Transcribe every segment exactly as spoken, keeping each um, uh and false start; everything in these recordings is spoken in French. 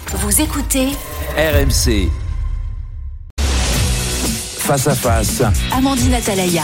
Vous écoutez R M C. Face à face. Amandine Atalaya.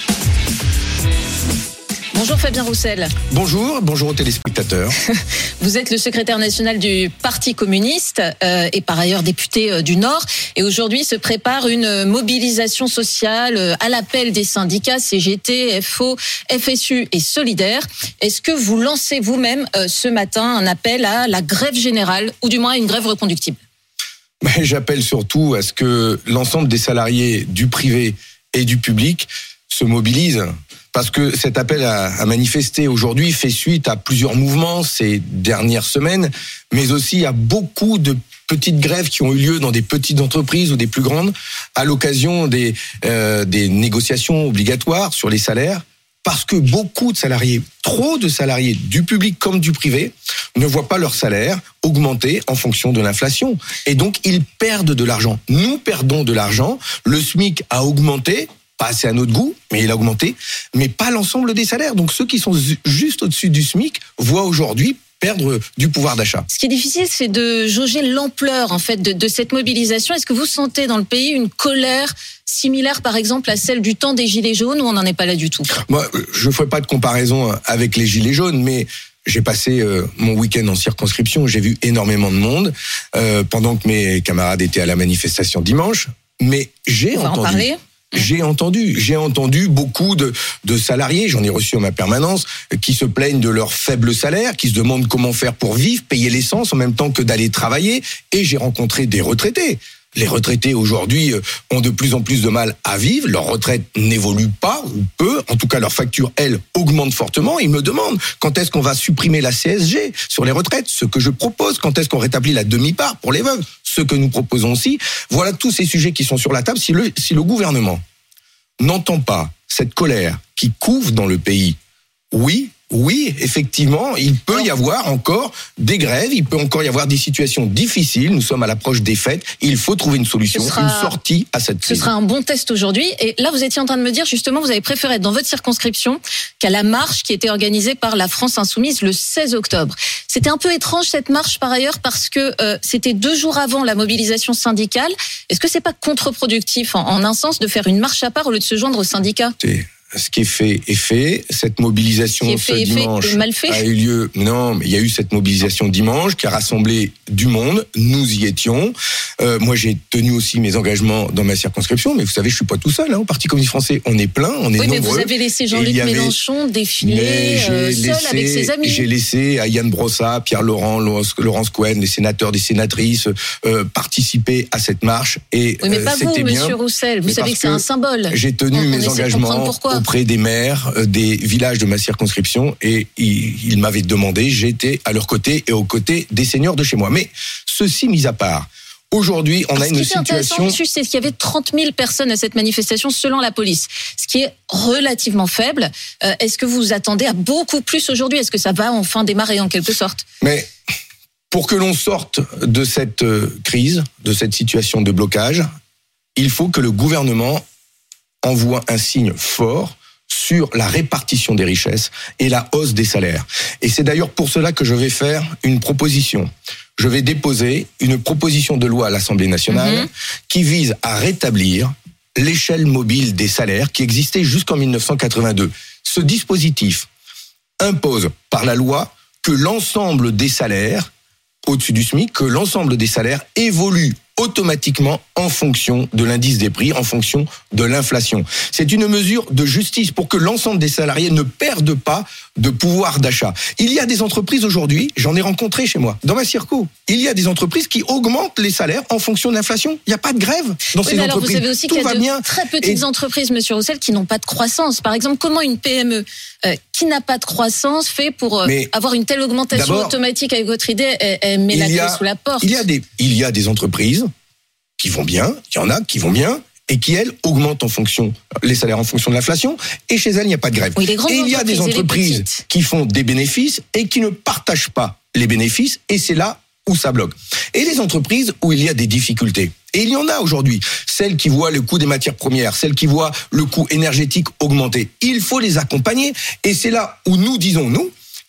Bonjour Fabien Roussel. Bonjour, bonjour aux téléspectateurs. Vous êtes le secrétaire national du Parti communiste euh, et par ailleurs député euh, du Nord. Et aujourd'hui se prépare une mobilisation sociale euh, à l'appel des syndicats C G T, F O, F S U et Solidaires. Est-ce que vous lancez vous-même euh, ce matin un appel à la grève générale ou du moins à une grève reconductible ? Mais j'appelle surtout à ce que l'ensemble des salariés du privé et du public se mobilisent. Parce que cet appel à, à manifester aujourd'hui fait suite à plusieurs mouvements ces dernières semaines, mais aussi à beaucoup de petites grèves qui ont eu lieu dans des petites entreprises ou des plus grandes, à l'occasion des, euh, des négociations obligatoires sur les salaires, parce que beaucoup de salariés, trop de salariés du public comme du privé, ne voient pas leur salaire augmenter en fonction de l'inflation. Et donc, ils perdent de l'argent. Nous perdons de l'argent. Le SMIC a augmenté, pas assez à notre goût, mais il a augmenté, mais pas l'ensemble des salaires. Donc ceux qui sont juste au-dessus du SMIC voient aujourd'hui perdre du pouvoir d'achat. Ce qui est difficile, c'est de jauger l'ampleur en fait de, de cette mobilisation. Est-ce que vous sentez dans le pays une colère similaire, par exemple, à celle du temps des Gilets jaunes, ou on n'en est pas là du tout ? Moi, je ne ferai pas de comparaison avec les Gilets jaunes, mais j'ai passé euh, mon week-end en circonscription, j'ai vu énormément de monde euh, pendant que mes camarades étaient à la manifestation dimanche, mais j'ai on va entendu... en parler. J'ai entendu, j'ai entendu beaucoup de, de salariés, j'en ai reçu à ma permanence, qui se plaignent de leur faible salaire, qui se demandent comment faire pour vivre, payer l'essence en même temps que d'aller travailler. Et j'ai rencontré des retraités. Les retraités aujourd'hui ont de plus en plus de mal à vivre, leur retraite n'évolue pas ou peu, en tout cas leur facture, elle, augmente fortement. Ils me demandent quand est-ce qu'on va supprimer la C S G sur les retraites, ce que je propose, quand est-ce qu'on rétablit la demi-part pour les veuves, ce que nous proposons aussi. Voilà tous ces sujets qui sont sur la table. Si le, si le gouvernement n'entend pas cette colère qui couve dans le pays, oui, oui, effectivement, il peut y avoir encore des grèves, il peut encore y avoir des situations difficiles. Nous sommes à l'approche des fêtes. Il faut trouver une solution, sera, une sortie à cette crise. Ce sera un bon test aujourd'hui. Et là, vous étiez en train de me dire, justement, vous avez préféré être dans votre circonscription qu'à la marche qui était organisée par la France Insoumise le seize octobre. C'était un peu étrange, cette marche, par ailleurs, parce que euh, c'était deux jours avant la mobilisation syndicale. Est-ce que c'est pas contre-productif, en, en un sens, de faire une marche à part au lieu de se joindre aux syndicats ? C'est... Ce qui est fait est fait. Cette mobilisation ce fait, dimanche fait, mal fait. a eu lieu. Non, mais il y a eu cette mobilisation dimanche qui a rassemblé du monde. Nous y étions. Euh, moi, j'ai tenu aussi mes engagements dans ma circonscription. Mais vous savez, je suis pas tout seul. Hein. Au Parti communiste français, on est plein, on est oui, nombreux. Mais vous avez laissé Jean-Luc avait... Mélenchon défiler euh, seul laissé, avec ses amis. J'ai laissé à Yann Brossat, Pierre Laurent, Laurence Cohen, les sénateurs, des sénatrices euh, participer à cette marche. Et oui, mais pas euh, vous, bien, Monsieur Roussel. Vous savez que c'est un symbole. J'ai tenu on, mes on engagements auprès des maires des villages de ma circonscription et ils, ils m'avaient demandé, j'étais à leur côté et aux côtés des seniors de chez moi. Mais ceci mis à part, aujourd'hui, on Alors, a une situation... Ce qui est intéressant, c'est qu'il y avait trente mille personnes à cette manifestation selon la police, ce qui est relativement faible. Euh, est-ce que vous attendez à beaucoup plus aujourd'hui ? Est-ce que ça va enfin démarrer en quelque sorte ? Mais pour que l'on sorte de cette crise, de cette situation de blocage, il faut que le gouvernement envoie un signe fort sur la répartition des richesses et la hausse des salaires. Et c'est d'ailleurs pour cela que je vais faire une proposition. Je vais déposer une proposition de loi à l'Assemblée nationale mmh. qui vise à rétablir l'échelle mobile des salaires qui existait jusqu'en dix-neuf cent quatre-vingt-deux. Ce dispositif impose par la loi que l'ensemble des salaires, au-dessus du SMIC, que l'ensemble des salaires évoluent automatiquement en fonction de l'indice des prix, en fonction de l'inflation. C'est une mesure de justice pour que l'ensemble des salariés ne perdent pas de pouvoir d'achat. Il y a des entreprises aujourd'hui, j'en ai rencontré chez moi, dans ma circo, il y a des entreprises qui augmentent les salaires en fonction de l'inflation. Il n'y a pas de grève dans oui, ces mais alors entreprises. Vous savez aussi Tout qu'il y a va de bien. très petites Et... entreprises, Monsieur Roussel, qui n'ont pas de croissance. Par exemple, comment une P M E euh, qui n'a pas de croissance fait pour euh, avoir une telle augmentation automatique avec votre idée, elle, elle met la clé a, sous la porte. Il y a des, il y a des entreprises qui vont bien, il y en a qui vont bien, et qui, elles, augmentent en fonction, les salaires en fonction de l'inflation, et chez elles, il n'y a pas de grève. Oui, les et il y a des entreprises qui font des bénéfices et qui ne partagent pas les bénéfices, et c'est là où ça bloque. Et les entreprises où il y a des difficultés. Et il y en a aujourd'hui. Celles qui voient le coût des matières premières, celles qui voient le coût énergétique augmenter. Il faut les accompagner. Et c'est là où nous disons, nous,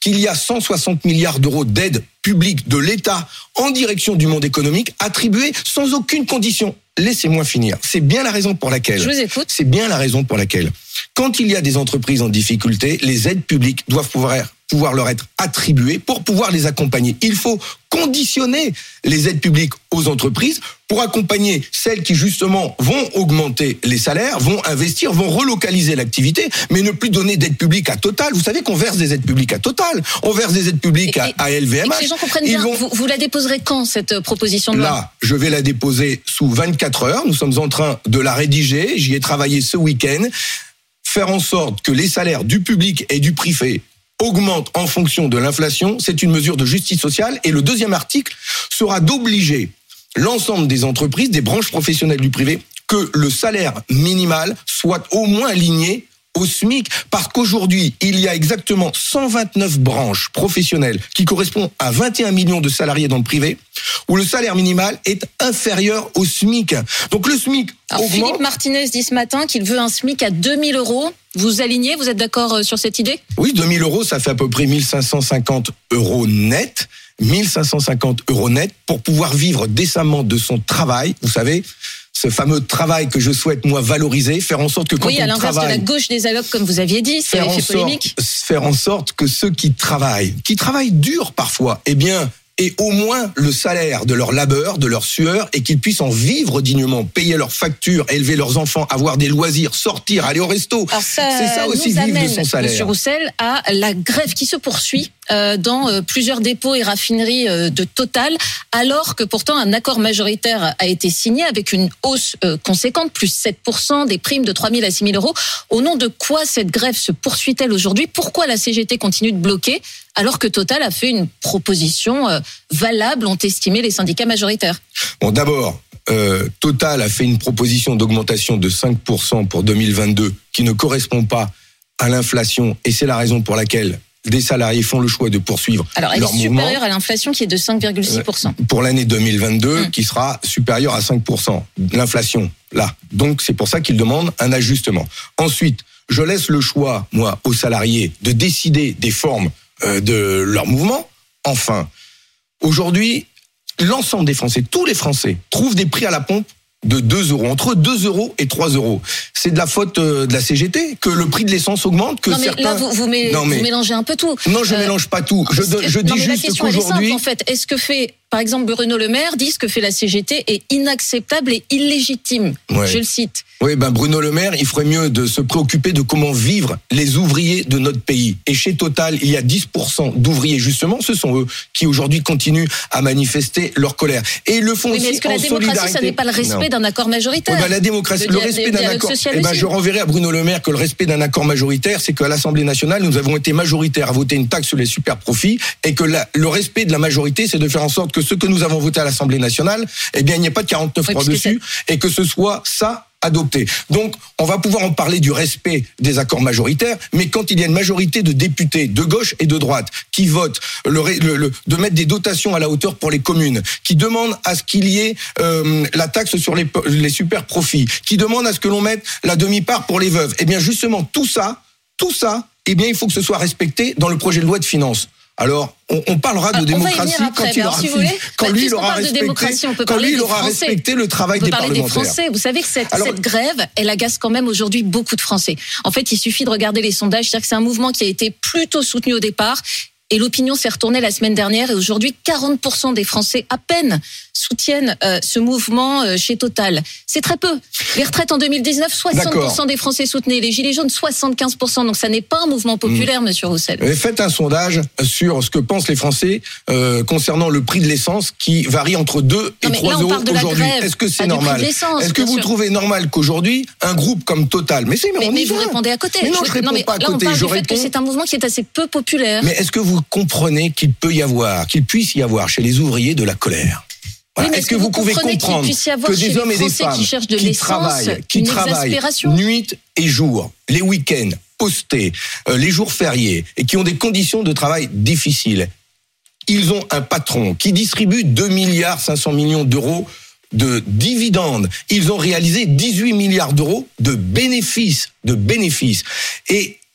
qu'il y a cent soixante milliards d'euros d'aide publique de l'État en direction du monde économique attribués sans aucune condition. Laissez-moi finir. C'est bien la raison pour laquelle. Je vous écoute. C'est bien la raison pour laquelle, quand il y a des entreprises en difficulté, les aides publiques doivent pouvoir, pouvoir leur être attribuées pour pouvoir les accompagner. Il faut conditionner les aides publiques aux entreprises pour accompagner celles qui justement vont augmenter les salaires, vont investir, vont relocaliser l'activité, mais ne plus donner d'aide publique à Total. Vous savez qu'on verse des aides publiques à Total, on verse des aides publiques et, à, à L V M H. Et que les gens comprennent bien, vont... vous, vous la déposerez quand, cette proposition de loi ? Là, je vais la déposer sous vingt-quatre heures. Nous sommes en train de la rédiger. J'y ai travaillé ce week-end. Faire en sorte que les salaires du public et du privé augmentent en fonction de l'inflation, c'est une mesure de justice sociale. Et le deuxième article sera d'obliger l'ensemble des entreprises, des branches professionnelles du privé, que le salaire minimal soit au moins aligné au SMIC, parce qu'aujourd'hui, il y a exactement cent vingt-neuf branches professionnelles qui correspondent à vingt et un millions de salariés dans le privé, où le salaire minimal est inférieur au SMIC. Donc le SMIC Alors, augmente... Philippe Martinez dit ce matin qu'il veut un SMIC à deux mille euros. Vous alignez, vous êtes d'accord sur cette idée ? Oui, deux mille euros, ça fait à peu près mille cinq cent cinquante euros net. mille cinq cent cinquante euros net pour pouvoir vivre décemment de son travail. Vous savez, ce fameux travail que je souhaite, moi, valoriser, faire en sorte que quand oui, à on l'inverse travaille... de la gauche des allocs, comme vous aviez dit, c'est faire en fait polémique. sorte, faire en sorte que ceux qui travaillent, qui travaillent dur parfois, eh bien, aient au moins le salaire de leur labeur, de leur sueur, et qu'ils puissent en vivre dignement, payer leurs factures, élever leurs enfants, avoir des loisirs, sortir, aller au resto. Alors ça c'est ça aussi, nous vivre amène, de son salaire. Monsieur Roussel, à la grève qui se poursuit euh, dans euh, plusieurs dépôts et raffineries euh, de Total, alors que pourtant un accord majoritaire a été signé avec une hausse euh, conséquente, plus sept pour cent, des primes de trois mille à six mille euros. Au nom de quoi cette grève se poursuit-elle aujourd'hui ? Pourquoi la C G T continue de bloquer alors que Total a fait une proposition euh, valable, ont estimé les syndicats majoritaires ? Bon, d'abord, euh, Total a fait une proposition d'augmentation de cinq pour cent pour deux mille vingt-deux qui ne correspond pas à l'inflation, et c'est la raison pour laquelle des salariés font le choix de poursuivre Alors, elle leur est mouvement. supérieure à l'inflation qui est de cinq virgule six pour cent. Pour l'année deux mille vingt-deux, Mmh. qui sera supérieure à cinq pour cent. L'inflation, là. Donc, c'est pour ça qu'ils demandent un ajustement. Ensuite, je laisse le choix, moi, aux salariés de décider des formes euh, de leur mouvement. Enfin, aujourd'hui, l'ensemble des Français, tous les Français, trouvent des prix à la pompe de deux euros, entre deux euros et trois euros. C'est de la faute de la C G T que le prix de l'essence augmente, que non mais certains... là vous, vous, mé... non, mais... vous mélangez un peu tout. Non, je euh... mélange pas tout. Je, que... je dis non, mais juste la question qu'aujourd'hui... elle est simple, en fait, est-ce que fait, par exemple, Bruno Le Maire dit ce que fait la C G T est inacceptable et illégitime. Ouais. Je le cite. Oui, ben Bruno Le Maire, il ferait mieux de se préoccuper de comment vivent les ouvriers de notre pays. Et chez Total, il y a dix pour cent d'ouvriers, justement, ce sont eux qui aujourd'hui continuent à manifester leur colère. Et ils le font oui, aussi mais est-ce que en la démocratie, solidarité. ça n'est pas le respect non. d'un accord majoritaire ? Oui, ben la démocratie, le, le respect d'un accord. Eh ben, je renverrai à Bruno Le Maire que le respect d'un accord majoritaire, c'est qu'à l'Assemblée nationale, nous avons été majoritaires à voter une taxe sur les super profits, et que la, le respect de la majorité, c'est de faire en sorte que ce que nous avons voté à l'Assemblée nationale, eh bien, il n'y ait pas de quarante-neuf trois oui, dessus, et que ce soit ça adopté. Donc, on va pouvoir en parler du respect des accords majoritaires, mais quand il y a une majorité de députés de gauche et de droite qui votent le, le, le, de mettre des dotations à la hauteur pour les communes, qui demandent à ce qu'il y ait euh, la taxe sur les, les super profits, qui demandent à ce que l'on mette la demi-part pour les veuves, eh bien justement tout ça, tout ça, eh bien il faut que ce soit respecté dans le projet de loi de finances. Alors, on, on parlera de ah, démocratie après, quand il aura si fini, quand bah, lui il aura respecté, quand lui il aura respecté le travail des parlementaires. Des Français. Vous savez que cette, Alors, cette grève, elle agace quand même aujourd'hui beaucoup de Français. En fait, il suffit de regarder les sondages, c'est-à-dire que c'est un mouvement qui a été plutôt soutenu au départ. Et l'opinion s'est retournée la semaine dernière et aujourd'hui, quarante pour cent des Français à peine soutiennent euh, ce mouvement euh, chez Total. C'est très peu. Les retraites en deux mille dix-neuf, soixante pour cent des Français soutenaient. Les Gilets jaunes, soixante-quinze pour cent. Donc ça n'est pas un mouvement populaire, mmh. Monsieur Roussel. Faites un sondage sur ce que pensent les Français euh, concernant le prix de l'essence qui varie entre deux et trois euros aujourd'hui. Est-ce que c'est normal ? Est-ce que vous sûr. trouvez normal qu'aujourd'hui, un groupe comme Total... Mais, c'est, mais, mais, mais vous répondez à côté. Mais non, je, je réponds non, mais pas à là, côté. On parle je du fait réponds... que c'est un mouvement qui est assez peu populaire. Mais est-ce que vous comprenez qu'il peut y avoir, qu'il puisse y avoir chez les ouvriers de la colère ? Voilà. Oui, est-ce, est-ce que, que vous, vous pouvez comprendre que des hommes et des femmes qui, cherchent de qui travaillent, qui travaillent nuit et jour, les week-ends, postés, euh, les jours fériés, et qui ont des conditions de travail difficiles, ils ont un patron qui distribue deux milliards cinq cents millions d'euros de dividendes. Ils ont réalisé dix-huit milliards d'euros de bénéfices, de bénéfices. Et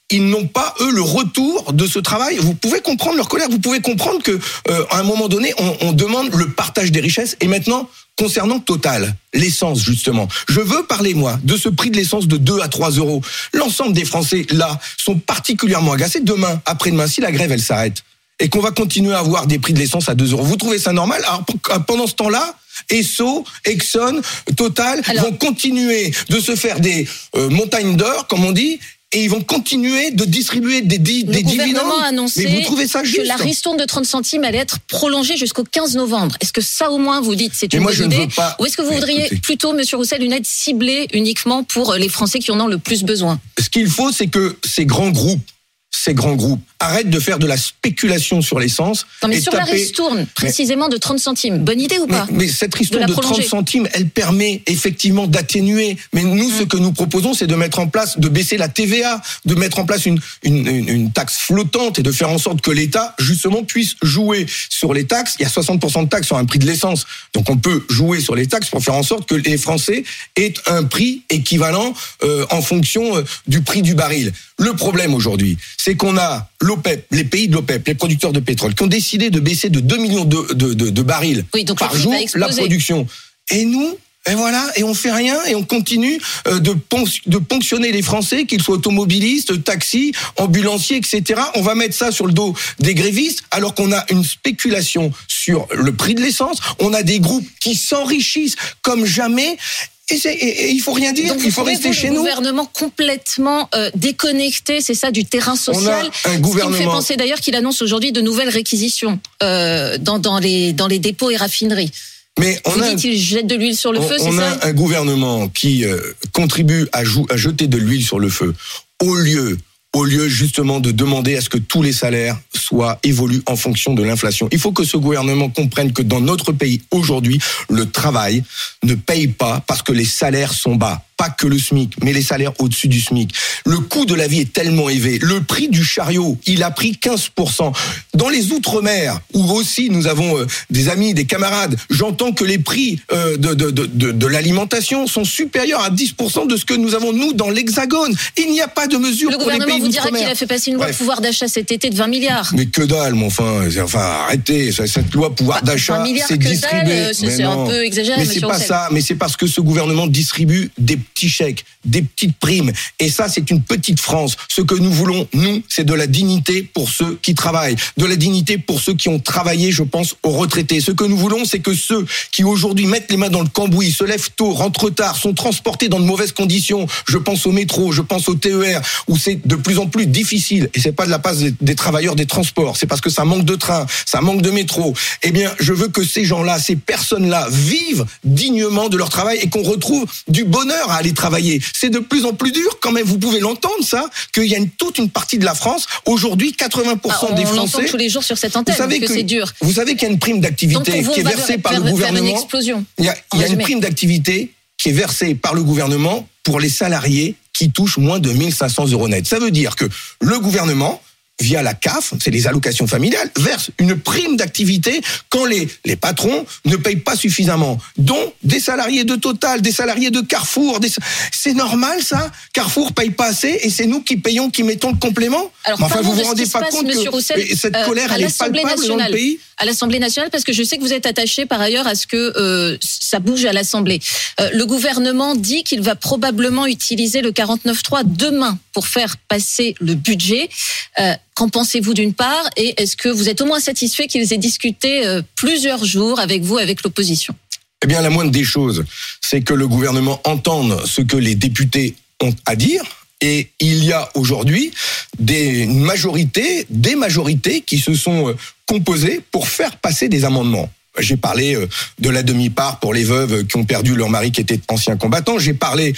ils n'ont pas, eux, le retour de ce travail. Vous pouvez comprendre leur colère, vous pouvez comprendre que euh, à un moment donné, on, on demande le partage des richesses. Et maintenant, concernant Total, l'essence justement, je veux parler, moi, de ce prix de l'essence de deux à trois euros. L'ensemble des Français, là, sont particulièrement agacés. Demain, après-demain, si la grève, elle s'arrête, et qu'on va continuer à avoir des prix de l'essence à deux euros, vous trouvez ça normal? Alors, pendant ce temps-là, Esso, Exxon, Total Alors, vont continuer de se faire des euh, montagnes d'or, comme on dit, et ils vont continuer de distribuer des, di- des dividendes. Le gouvernement a annoncé Mais vous trouvez ça juste que la ristourne de trente centimes allait être prolongée jusqu'au quinze novembre. Est-ce que ça, au moins, vous dites c'est une moi, bonne je idée ne veux pas... Ou est-ce que vous voudriez Écoutez. plutôt, Monsieur Roussel, une aide ciblée uniquement pour les Français qui en ont le plus besoin? Ce qu'il faut, c'est que ces grands groupes, ces grands groupes arrêtent de faire de la spéculation sur l'essence. Non, mais et sur taper... la ristourne, précisément de trente centimes, bonne idée ou pas? mais, mais cette ristourne de, de trente centimes, elle permet effectivement d'atténuer. Mais nous, mmh. ce que nous proposons, c'est de mettre en place, de baisser la T V A, de mettre en place une, une, une, une taxe flottante et de faire en sorte que l'État, justement, puisse jouer sur les taxes. Il y a soixante pour cent de taxes sur un prix de l'essence. Donc on peut jouer sur les taxes pour faire en sorte que les Français aient un prix équivalent euh, en fonction euh, du prix du baril. Le problème aujourd'hui, c'est qu'on a l'OPEP, les pays de l'OPEP, les producteurs de pétrole, qui ont décidé de baisser de deux millions de, de, de, de barils oui, donc par jour la production. Et nous, et voilà, et on fait rien, et on continue de, ponc- de ponctionner les Français, qu'ils soient automobilistes, taxis, ambulanciers, et cetera. On va mettre ça sur le dos des grévistes, alors qu'on a une spéculation sur le prix de l'essence. On a des groupes qui s'enrichissent comme jamais. Et, c'est, et, et il faut rien dire, donc il faut rester chez nous. Le gouvernement complètement euh, déconnecté, c'est ça, du terrain social. On a un gouvernement. Ce qui me fait penser d'ailleurs qu'il annonce aujourd'hui de nouvelles réquisitions euh, dans, dans, les, dans les dépôts et raffineries. Mais on Vous a dites qu'il jette de l'huile sur le on, feu, c'est on ça? On a un gouvernement qui euh, contribue à, jou- à jeter de l'huile sur le feu, au lieu... au lieu justement de demander à ce que tous les salaires soient évoluent en fonction de l'inflation. Il faut que ce gouvernement comprenne que dans notre pays, aujourd'hui, le travail ne paye pas parce que les salaires sont bas. Pas que le SMIC, mais les salaires au-dessus du SMIC. Le coût de la vie est tellement élevé. Le prix du chariot, il a pris quinze pour cent. Dans les Outre-mer, où aussi nous avons euh, des amis, des camarades, j'entends que les prix euh, de, de, de, de, de l'alimentation sont supérieurs à dix pour cent de ce que nous avons, nous, dans l'Hexagone. Il n'y a pas de mesure pour les pays d'Outre-mer. Le gouvernement vous dira qu'il a fait passer une loi de pouvoir d'achat cet été de vingt milliards. Mais que dalle, mon enfin, enfin arrêtez, cette loi pouvoir bah, d'achat, c'est distribué. Dalle, c'est, c'est un peu exagéré, mais c'est pas Roussel. Ça, mais c'est parce que ce gouvernement distribue des petits chèques, des petites primes. Et ça, c'est une petite France. Ce que nous voulons, nous, c'est de la dignité pour ceux qui travaillent, de la dignité pour ceux qui ont travaillé, je pense, aux retraités. Ce que nous voulons, c'est que ceux qui aujourd'hui mettent les mains dans le cambouis, se lèvent tôt, rentrent tard, sont transportés dans de mauvaises conditions. Je pense au métro, je pense au T E R, où c'est de plus en plus difficile. Et c'est pas de la part des, des travailleurs des transports, c'est parce que ça manque de train, ça manque de métro. Eh bien, je veux que ces gens-là, ces personnes-là, vivent dignement de leur travail et qu'on retrouve du bonheur à aller travailler. C'est de plus en plus dur, quand même, vous pouvez l'entendre, ça, qu'il y a une, toute une partie de la France, aujourd'hui, quatre-vingts pour cent ah, des Français... On l'entend tous les jours sur cette antenne, vous savez que, que c'est dur. Vous savez qu'il y a une prime d'activité vous, qui est versée par le gouvernement. Une explosion, il y a, il y a une prime d'activité qui est versée par le gouvernement pour les salariés qui touchent moins de mille cinq cents euros net. Ça veut dire que le gouvernement, via la C A F, c'est les allocations familiales, verse une prime d'activité quand les, les patrons ne payent pas suffisamment, dont des salariés de Total, des salariés de Carrefour. Des... C'est normal, ça? Carrefour paye pas assez et c'est nous qui payons, qui mettons le complément? Alors, enfin, vous vous vous rendez pas passe, compte que Roussel, cette colère, euh, elle est palpable nationale, dans le pays? À l'Assemblée nationale, parce que je sais que vous êtes attaché par ailleurs à ce que euh, ça bouge à l'Assemblée. Euh, le gouvernement dit qu'il va probablement utiliser le quarante-neuf trois demain pour faire passer le budget. Euh, qu'en pensez-vous d'une part? Et est-ce que vous êtes au moins satisfait qu'ils aient discuté euh, plusieurs jours avec vous, avec l'opposition? Eh bien, la moindre des choses, c'est que le gouvernement entende ce que les députés ont à dire. Et il y a aujourd'hui des majorités, des majorités qui se sont composées pour faire passer des amendements. J'ai parlé de la demi-part pour les veuves qui ont perdu leur mari qui était ancien combattant. J'ai parlé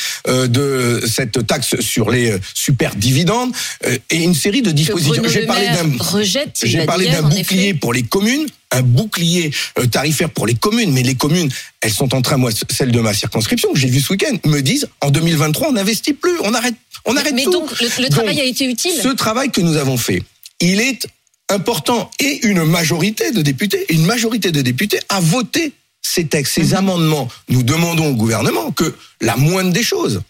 de cette taxe sur les super dividendes et une série de dispositions. J'ai parlé d'un, rejette, j'ai parlé d'un bouclier effet. pour les communes. Un bouclier tarifaire pour les communes, mais les communes, elles sont en train, moi, celle de ma circonscription, que j'ai vue ce week-end, me disent, en deux mille vingt-trois, on n'investit plus, on arrête, on arrête mais tout. Mais donc, le, le travail donc, a été utile. Ce travail que nous avons fait, il est important, et une majorité de députés, une majorité de députés a voté ces textes, ces mmh. amendements. Nous demandons au gouvernement que la moindre des choses,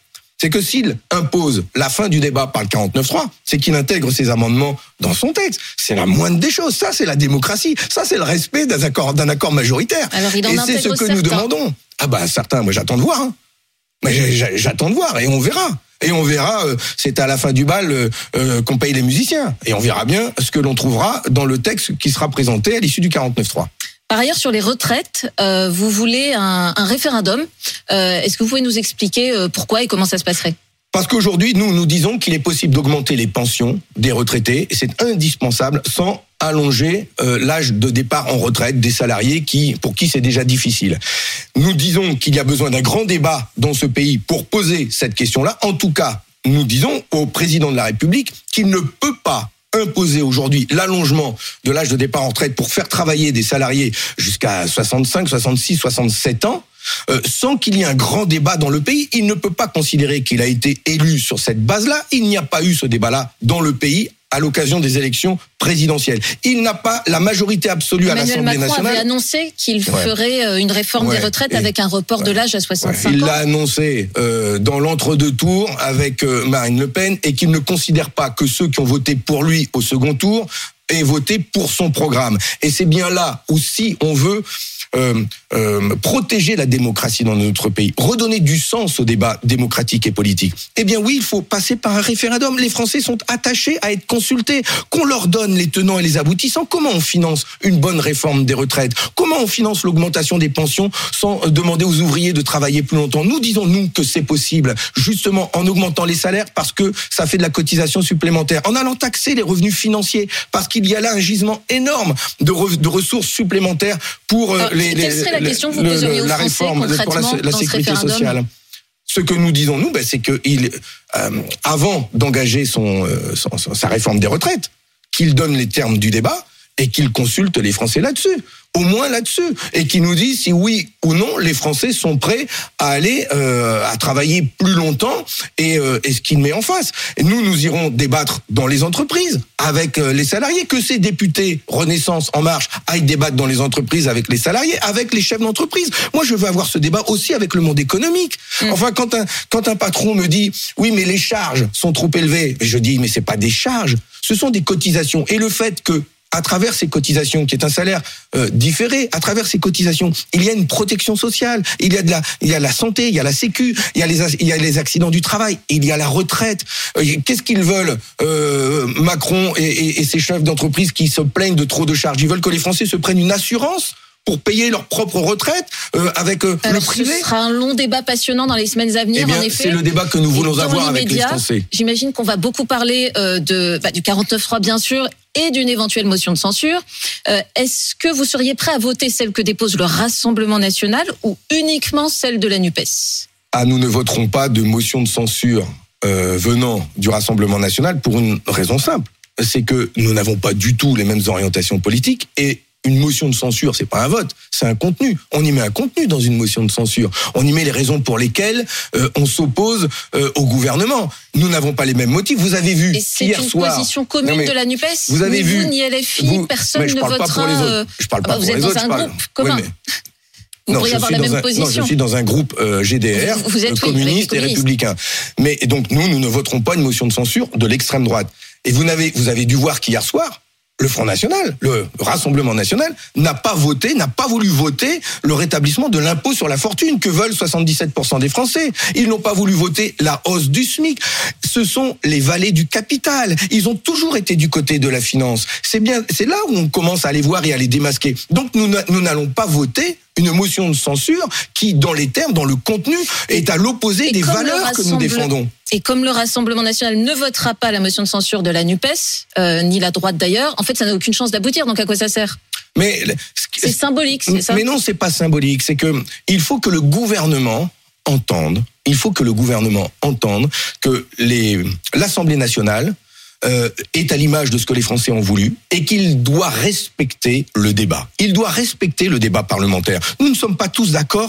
c'est que s'il impose la fin du débat par le quarante-neuf trois, c'est qu'il intègre ses amendements dans son texte. C'est la moindre des choses. Ça, c'est la démocratie. Ça, c'est le respect d'un accord, d'un accord majoritaire. Alors, il en et c'est ce que certains. nous demandons. Ah bah certains, moi j'attends de voir. Hein. Mais j'attends de voir et on verra. Et on verra, euh, c'est à la fin du bal euh, euh, qu'on paye les musiciens. Et on verra bien ce que l'on trouvera dans le texte qui sera présenté à l'issue du quarante-neuf trois. Par ailleurs, sur les retraites, euh, vous voulez un, un référendum. Euh, est-ce que vous pouvez nous expliquer euh, pourquoi et comment ça se passerait ? Parce qu'aujourd'hui, nous, nous disons qu'il est possible d'augmenter les pensions des retraités, et c'est indispensable, sans allonger euh, l'âge de départ en retraite des salariés qui, pour qui c'est déjà difficile. Nous disons qu'il y a besoin d'un grand débat dans ce pays pour poser cette question-là. En tout cas, nous disons au président de la République qu'il ne peut pas imposer aujourd'hui l'allongement de l'âge de départ en retraite pour faire travailler des salariés jusqu'à soixante-cinq, soixante-six, soixante-sept ans, euh, sans qu'il y ait un grand débat dans le pays. Il ne peut pas considérer qu'il a été élu sur cette base-là. Il n'y a pas eu ce débat-là dans le pays à l'occasion des élections présidentielles. Il n'a pas la majorité absolue à Emmanuel l'Assemblée Macron nationale. avait annoncé qu'il Ouais. ferait une réforme Ouais. des retraites Et avec un report ouais. de l'âge à soixante-cinq Ouais. Il ans. l'a annoncé euh, dans l'entre-deux tours avec euh, Marine Le Pen et qu'il ne considère pas que ceux qui ont voté pour lui au second tour aient voté pour son programme. Et c'est bien là où, si on veut Euh, euh, protéger la démocratie dans notre pays, redonner du sens au débat démocratique et politique, eh bien oui, il faut passer par un référendum. Les Français sont attachés à être consultés, qu'on leur donne les tenants et les aboutissants. Comment on finance une bonne réforme des retraites ? Comment on finance l'augmentation des pensions sans demander aux ouvriers de travailler plus longtemps ? Nous disons, nous, que c'est possible, justement en augmentant les salaires, parce que ça fait de la cotisation supplémentaire, en allant taxer les revenus financiers, parce qu'il y a là un gisement énorme de, re, de ressources supplémentaires pour euh, Alors, les, quelle serait la les, question que vous le, poseriez le, aux la Français réforme pour la, concrètement la dans ce sécurité référendum ? sociale. Ce que nous disons, nous, ben, c'est qu'il, euh, avant d'engager son, euh, son, son, sa réforme des retraites, qu'il donne les termes du débat et qu'il consulte les Français là-dessus. Au moins là-dessus, et qui nous dit si oui ou non les Français sont prêts à aller euh, à travailler plus longtemps et, euh, et ce qu'il met en face. Et nous, nous irons débattre dans les entreprises avec euh, les salariés, que ces députés Renaissance En Marche aillent débattre dans les entreprises avec les salariés, avec les chefs d'entreprise. Moi, je veux avoir ce débat aussi avec le monde économique. Mmh. Enfin, quand un quand un patron me dit oui, mais les charges sont trop élevées, je dis mais c'est pas des charges, ce sont des cotisations. Et le fait que à travers ces cotisations, qui est un salaire euh, différé, à travers ces cotisations, il y a une protection sociale, il y a de la, il y a la santé, il y a la sécu, il y a les, il y a les accidents du travail, il y a la retraite. Euh, qu'est-ce qu'ils veulent, euh, Macron et, et, et ses chefs d'entreprise qui se plaignent de trop de charges ? Ils veulent que les Français se prennent une assurance pour payer leur propre retraite euh, avec euh, Alors, le privé. Ce sera un long débat passionnant dans les semaines à venir, eh bien, en effet. C'est le débat que nous voulons dans avoir avec les Français. J'imagine qu'on va beaucoup parler euh, de, bah, du quarante-neuf trois, bien sûr, et d'une éventuelle motion de censure. Euh, est-ce que vous seriez prêt à voter celle que dépose le Rassemblement national ou uniquement celle de la NUPES ? Ah, nous ne voterons pas de motion de censure euh, venant du Rassemblement national pour une raison simple. C'est que nous n'avons pas du tout les mêmes orientations politiques et une motion de censure, c'est pas un vote, c'est un contenu. On y met un contenu dans une motion de censure. On y met les raisons pour lesquelles euh, on s'oppose euh, au gouvernement. Nous n'avons pas les mêmes motifs. Vous avez vu Et c'est hier une soir, position commune non, de la NUPES. Vous avez ni vu vous ni L F I, vous, personne je ne parle votera. pas pour les autres. Je parle pas euh, pour vous êtes les dans autres. un je parle... groupe commun. Oui, mais... Vous non, pourriez je avoir suis la même dans un, position. non, je suis dans un groupe euh, G D R, Vous, vous êtes, euh, oui, communiste et républicain. Mais donc nous, nous ne voterons pas une motion de censure de l'extrême droite. Et vous n'avez, vous avez dû voir qu'hier soir, le Front National, le Rassemblement National, n'a pas voté, n'a pas voulu voter le rétablissement de l'impôt sur la fortune que veulent soixante-dix-sept pour cent des Français. Ils n'ont pas voulu voter la hausse du SMIC. Ce sont les valets du capital. Ils ont toujours été du côté de la finance. C'est bien, c'est là où on commence à les voir et à les démasquer. Donc nous, nous n'allons pas voter une motion de censure qui, dans les termes, dans le contenu, est à l'opposé et des valeurs rassemble... que nous défendons. Et comme le Rassemblement national ne votera pas la motion de censure de la NUPES, euh, ni la droite d'ailleurs, en fait, ça n'a aucune chance d'aboutir. Donc à quoi ça sert ? Mais c'est symbolique, c'est ça ? Mais non, c'est pas symbolique. C'est que il faut que le gouvernement entende. Il faut que le gouvernement entende que les l'Assemblée nationale Euh, est à l'image de ce que les Français ont voulu et qu'il doit respecter le débat. Il doit respecter le débat parlementaire. Nous ne sommes pas tous d'accord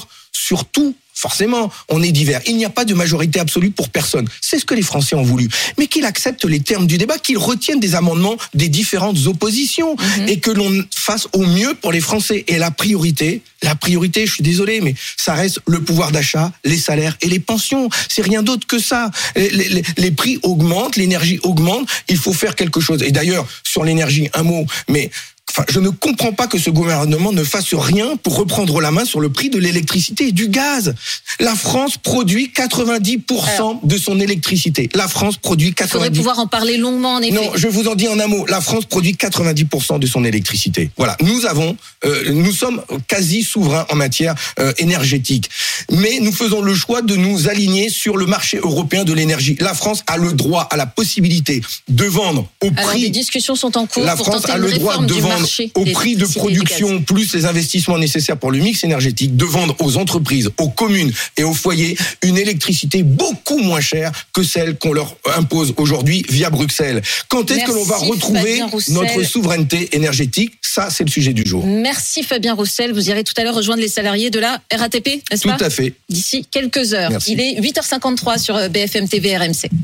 surtout, forcément, on est divers. Il n'y a pas de majorité absolue pour personne. C'est ce que les Français ont voulu. Mais qu'il accepte les termes du débat, qu'il retienne des amendements des différentes oppositions mmh. et que l'on fasse au mieux pour les Français. Et la priorité, la priorité, je suis désolé, mais ça reste le pouvoir d'achat, les salaires et les pensions. C'est rien d'autre que ça. Les, les, les prix augmentent, l'énergie augmente, il faut faire quelque chose. Et d'ailleurs, sur l'énergie, un mot, mais... Enfin, je ne comprends pas que ce gouvernement ne fasse rien pour reprendre la main sur le prix de l'électricité et du gaz. La France produit quatre-vingt-dix pour cent Alors, de son électricité. La France produit quatre-vingt-dix pour cent. Il faudrait pouvoir en parler longuement, en effet. Non, je vous en dis en un mot. La France produit quatre-vingt-dix pour cent de son électricité. Voilà, nous avons, euh, nous sommes quasi souverains en matière euh, énergétique. Mais nous faisons le choix de nous aligner sur le marché européen de l'énergie. La France a le droit, a la possibilité de vendre au prix. Alors, les discussions sont en cours. La pour France a le droit de vendre au prix de production plus les investissements nécessaires pour le mix énergétique, de vendre aux entreprises, aux communes et aux foyers une électricité beaucoup moins chère que celle qu'on leur impose aujourd'hui via Bruxelles. Quand est-ce que l'on va retrouver notre souveraineté énergétique? Ça, c'est le sujet du jour. Merci Fabien Roussel. Vous irez tout à l'heure rejoindre les salariés de la R A T P, n'est-ce pas? Tout à fait. D'ici quelques heures. Merci. Il est huit heures cinquante-trois sur B F M T V R M C.